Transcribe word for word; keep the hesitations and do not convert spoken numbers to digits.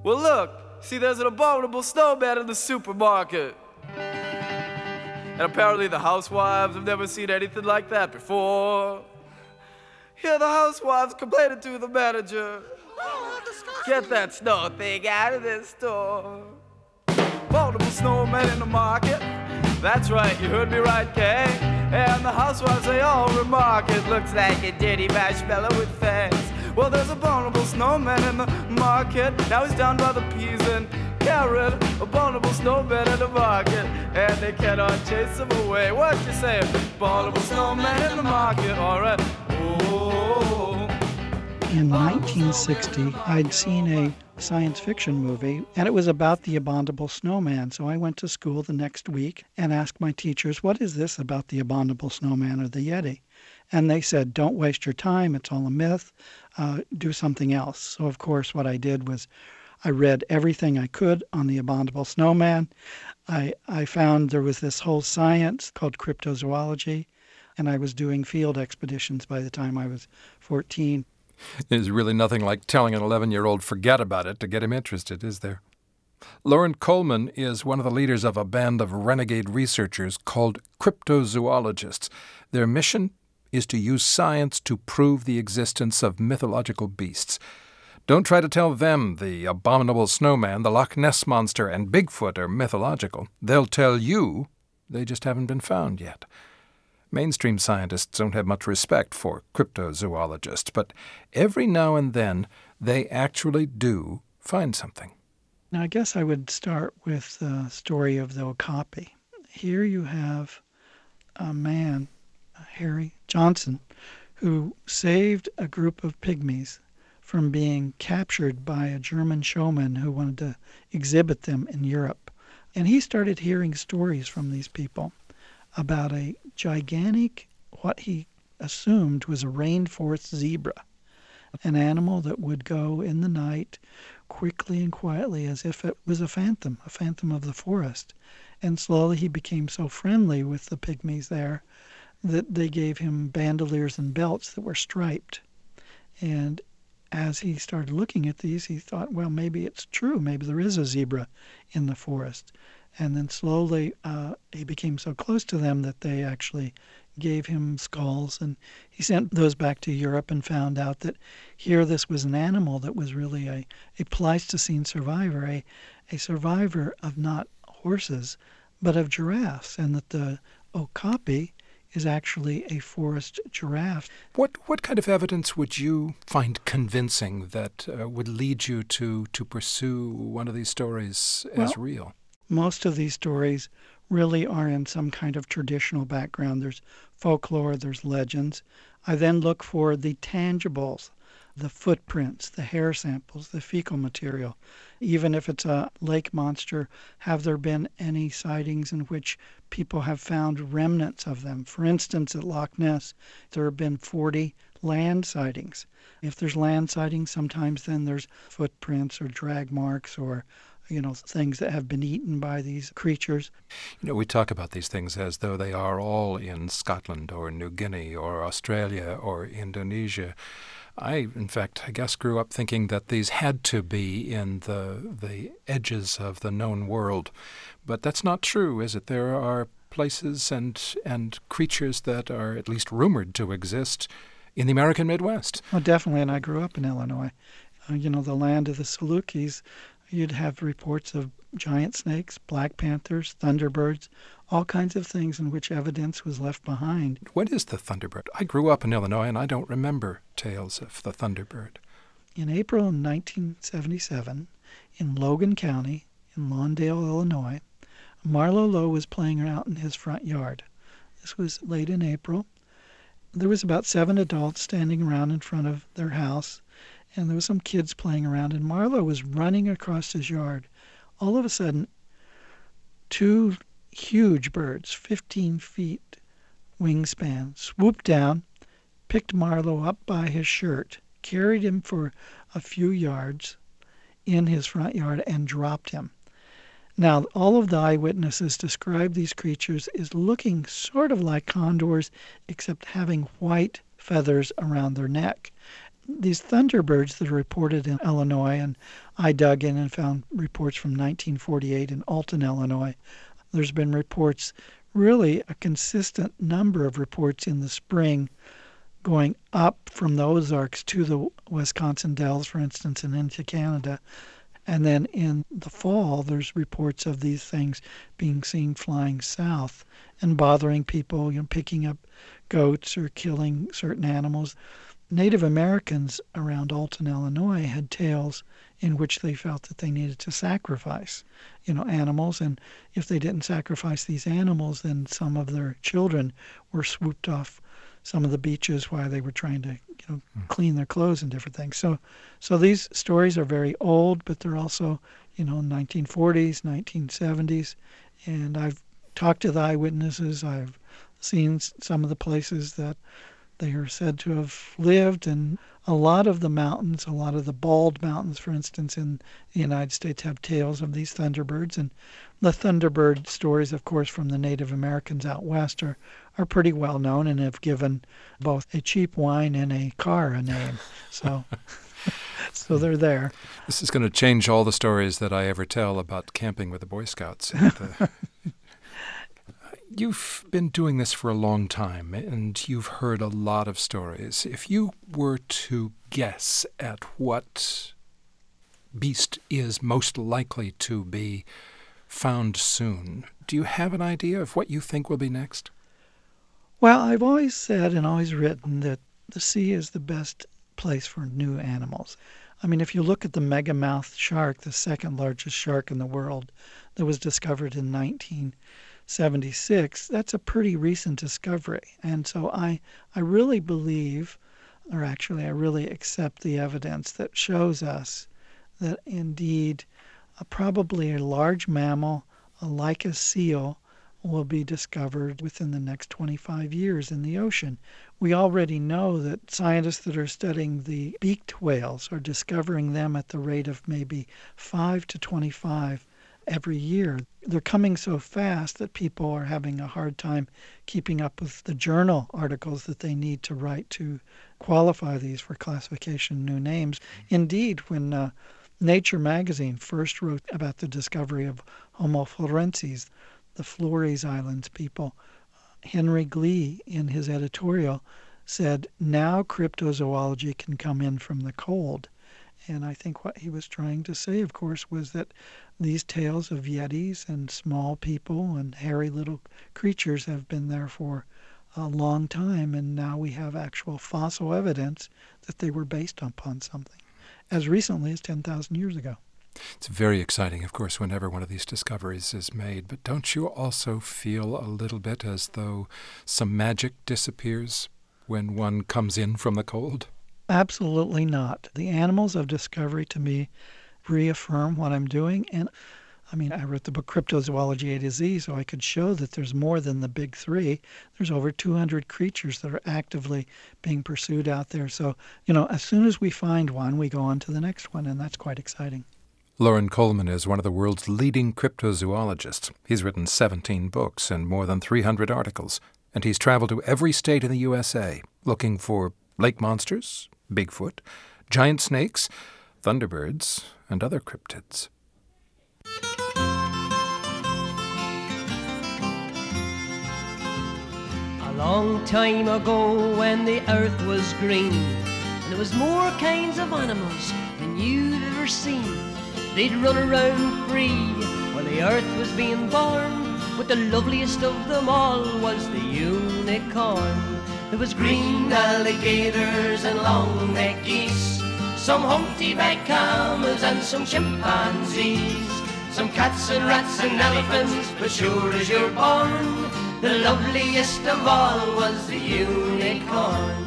Well, look, see, there's an abominable snowman in the supermarket. And apparently the housewives have never seen anything like that before. Here the housewives complaining to the manager. Get that snow thing out of this store. Abominable snowman in the market. That's right, you heard me right, Kay. And the housewives, they all remark it. Looks like a dirty marshmallow with fangs. Well, there's a abominable snowman in the market. Now he's down by the peas and carrot. Abominable snowman in the market. And they cannot chase him away. What you say? Abominable snowman in the market. All right. Oh. In nineteen sixty, I'd seen a science fiction movie, and it was about the abominable snowman. So I went to school the next week and asked my teachers, what is this about the abominable snowman or the Yeti? And they said, don't waste your time. It's all a myth. Uh, do something else. So, of course, what I did was I read everything I could on the abominable snowman. I, I found there was this whole science called cryptozoology, and I was doing field expeditions by the time I was fourteen. There's really nothing like telling an eleven-year-old forget about it to get him interested, is there? Loren Coleman is one of the leaders of a band of renegade researchers called cryptozoologists. Their mission is to use science to prove the existence of mythological beasts. Don't try to tell them the abominable snowman, the Loch Ness Monster, and Bigfoot are mythological. They'll tell you they just haven't been found yet. Mainstream scientists don't have much respect for cryptozoologists, but every now and then they actually do find something. Now, I guess I would start with the story of the Okapi. Here you have a man, Harry Johnson, who saved a group of pygmies from being captured by a German showman who wanted to exhibit them in Europe. And he started hearing stories from these people about a gigantic, what he assumed was a rainforest zebra, an animal that would go in the night quickly and quietly as if it was a phantom, a phantom of the forest. And slowly he became so friendly with the pygmies there that they gave him bandoliers and belts that were striped. And as he started looking at these, he thought, well, maybe it's true. Maybe there is a zebra in the forest. And then slowly uh, he became so close to them that they actually gave him skulls. And he sent those back to Europe and found out that here this was an animal that was really a, a Pleistocene survivor, a, a survivor of not horses, but of giraffes, and that the Okapi is actually a forest giraffe. What what kind of evidence would you find convincing that uh, would lead you to, to pursue one of these stories as well, real? Most of these stories really are in some kind of traditional background. There's folklore, there's legends. I then look for the tangibles, the footprints, the hair samples, the fecal material. Even if it's a lake monster, have there been any sightings in which people have found remnants of them? For instance, at Loch Ness, there have been forty land sightings. If there's land sightings, sometimes then there's footprints or drag marks or you know, things that have been eaten by these creatures. You know, we talk about these things as though they are all in Scotland or New Guinea or Australia or Indonesia. I, in fact, I guess grew up thinking that these had to be in the the edges of the known world. But that's not true, is it? There are places and and creatures that are at least rumored to exist in the American Midwest. Oh, definitely, and I grew up in Illinois. Uh, you know, the land of the Salukis. You'd have reports of giant snakes, black panthers, thunderbirds, all kinds of things in which evidence was left behind. What is the thunderbird? I grew up in Illinois, and I don't remember tales of the thunderbird. In April nineteen seventy-seven, in Logan County, in Lawndale, Illinois, Marlowe Lowe was playing out in his front yard. This was late in April. There was about seven adults standing around in front of their house, and there was some kids playing around, and Marlowe was running across his yard. All of a sudden, two huge birds, fifteen feet wingspan, swooped down, picked Marlowe up by his shirt, carried him for a few yards in his front yard, and dropped him. Now, all of the eyewitnesses describe these creatures as looking sort of like condors, except having white feathers around their neck. these thunderbirds that are reported in Illinois, and I dug in and found reports from nineteen forty-eight in Alton, Illinois. There's been reports, really a consistent number of reports in the spring going up from the Ozarks to the Wisconsin Dells, for instance, and into Canada. And then in the fall, there's reports of these things being seen flying south and bothering people, you know, picking up goats or killing certain animals. Native Americans around Alton, Illinois, had tales in which they felt that they needed to sacrifice, you know, animals. And if they didn't sacrifice these animals, then some of their children were swooped off some of the beaches while they were trying to, you know, clean their clothes and different things. So, so these stories are very old, but they're also, you know, nineteen forties, nineteen seventies. And I've talked to the eyewitnesses. I've seen some of the places that they are said to have lived, and a lot of the mountains, a lot of the bald mountains, for instance, in the United States have tales of these thunderbirds. And the thunderbird stories, of course, from the Native Americans out west are, are pretty well known and have given both a cheap wine and a car a name. So, so they're there. This is going to change all the stories that I ever tell about camping with the Boy Scouts. And, uh, You've been doing this for a long time, and you've heard a lot of stories. If you were to guess at what beast is most likely to be found soon, do you have an idea of what you think will be next? Well, I've always said and always written that the sea is the best place for new animals. I mean, if you look at the megamouth shark, the second largest shark in the world that was discovered in nineteen seventy-six, that's a pretty recent discovery. And so I, I really believe, or actually I really accept the evidence that shows us that indeed uh, probably a large mammal, uh, like a seal, will be discovered within the next twenty-five years in the ocean. We already know that scientists that are studying the beaked whales are discovering them at the rate of maybe five to twenty-five every year. They're coming so fast that people are having a hard time keeping up with the journal articles that they need to write to qualify these for classification new names. Indeed, when uh, Nature magazine first wrote about the discovery of Homo florensis, the Flores Islands people, Henry Glee, in his editorial, said, now cryptozoology can come in from the cold. And I think what he was trying to say, of course, was that these tales of yetis and small people and hairy little creatures have been there for a long time, and now we have actual fossil evidence that they were based upon something as recently as ten thousand years ago. It's very exciting, of course, whenever one of these discoveries is made, but don't you also feel a little bit as though some magic disappears when one comes in from the cold? Absolutely not. The animals of discovery, to me, reaffirm what I'm doing. And I mean, I wrote the book Cryptozoology A to Z, so I could show that there's more than the big three. There's over two hundred creatures that are actively being pursued out there. So, you know, as soon as we find one, we go on to the next one, and that's quite exciting. Loren Coleman is one of the world's leading cryptozoologists. He's written seventeen books and more than three hundred articles, and he's traveled to every state in the U S A looking for lake monsters, Bigfoot, giant snakes, thunderbirds, and other cryptids. A long time ago when the earth was green and there was more kinds of animals than you'd ever seen, they'd run around free while the earth was being born, but the loveliest of them all was the unicorn. There was green alligators and long-necked geese, some humpty-backed camels and some chimpanzees, some cats and rats and elephants, but sure as you're born, the loveliest of all was the unicorn.